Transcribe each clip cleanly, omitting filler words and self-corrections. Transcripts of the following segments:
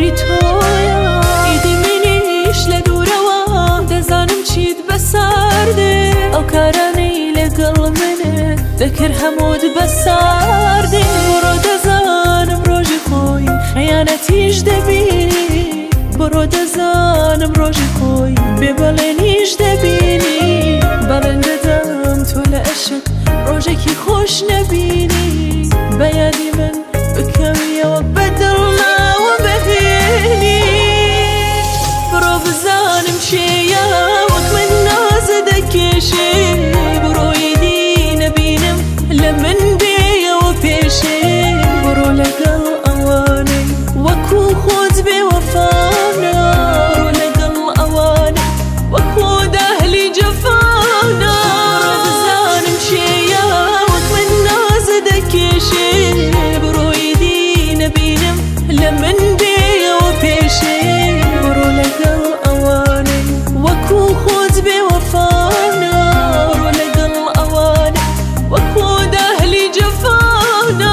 بەیادی تۆیە ئیدی منیش لە دوورەوە دەزانم چیت بەساردێ ئەو کارانەی لەگەڵ منت دەکرد هەمووت بەساردێ بڕۆ دەزانم ڕۆژی خۆی خەیانەتیش دەبینی بڕۆ دەزانم ڕۆژی خۆی بێبەڵێنیش دەبینی بەڵێن دەدەم تۆ لە عەشق ڕۆژێکی خۆش نەبینی بەیادی من بکەویەوە بەدڵناوە بهێنی بڕۆ بزانم چێیە وەک من نازە دەکێشێ بڕۆیدی نەبینم لە من بێیەوە پێشێ بڕۆ لەگەڵ ئەوانەی وەکو خۆت بێوەفانە بڕۆ لەگەڵ ئەوانەی وەکو دەهلی جەفانە بڕۆ بزانم چێیە وەک من نازە دەکێشێ بڕۆیدی نەبینم لە من بێیەوە پێشێ بڕۆ لەگەڵ ئەوانەی وەکو خۆت بێوەفانە بڕۆ لەگەڵ ئەوانەی وەکو دەهلی جەفانە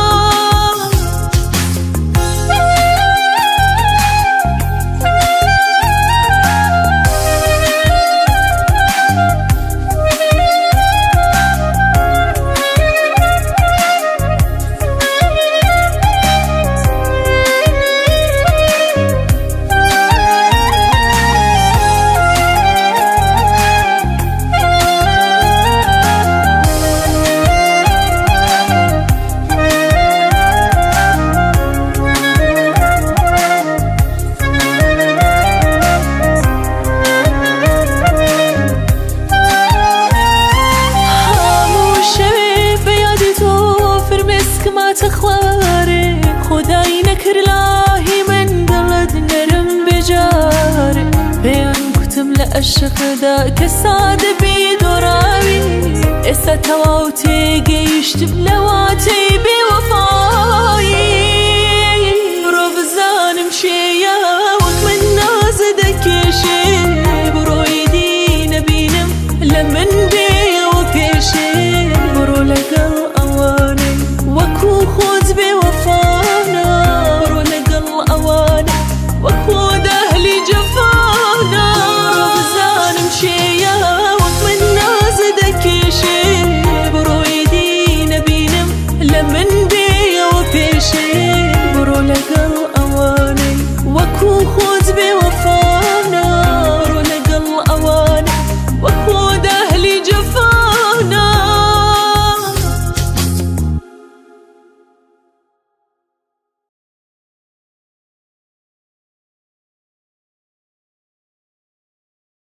خوارێ خۆدایی نەکرد لاهی من دڵت نەرم بێجارێ پێیان گوتم لە عەشقدا کە سادەبی دۆڕاوی ئێستا تەواو تێگەیشتم لە واتەی بێوەفایی